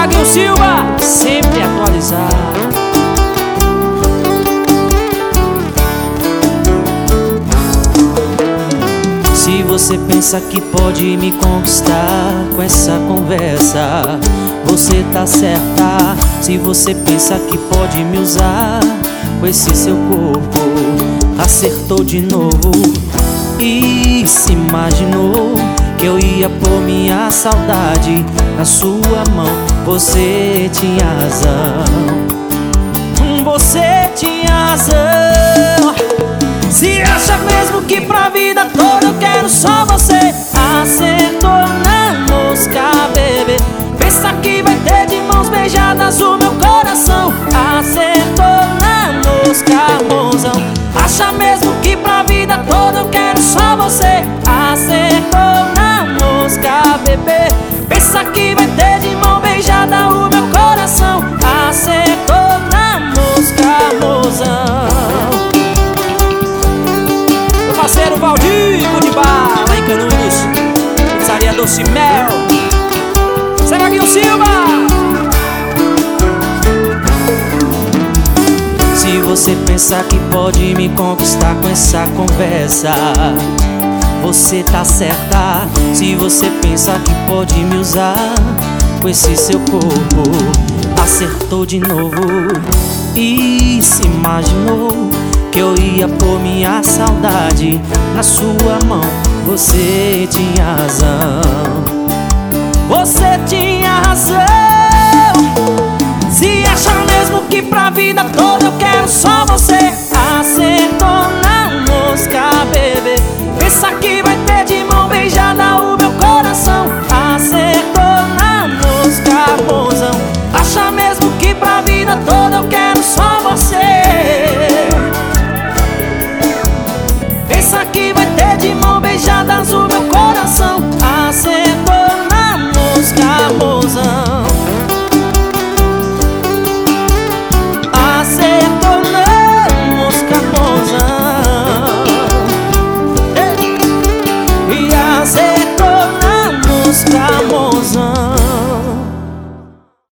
Vaguinho Silva, sempre atualizado. Se você pensa que pode me conquistar com essa conversa, você tá certa. Se você pensa que pode me usar com esse seu corpo, acertou de novo. E se imaginou que eu ia pôr minha saudade na sua mão. Você tinha razão, você tinha razão. Se acha mesmo que pra vida toda eu quero só você, acertou na mosca, bebê. Pensa que vai ter de mãos beijadas o meu coração, acertou na mosca, mozão. Acha mesmo que pra vida toda eu quero só você, acertou na mosca, bebê. Pensa que vai ter de mão beijada o meu coração, acertou na mosca, mozão. Meu parceiro Valdir de Bar, lá em Canudos, pizzaria Doce Mel. Zé Vaguinho Silva. Se você pensar que pode me conquistar com essa conversa, você tá certa. Se você pensar que pode me usar com esse seu corpo, acertou de novo. E se imaginou que eu ia pôr minha saudade na sua mão. Você tinha razão, você tinha razão. Se acha mesmo que pra vida toda eu quero só você, acertou na mosca, bebê. Pensa que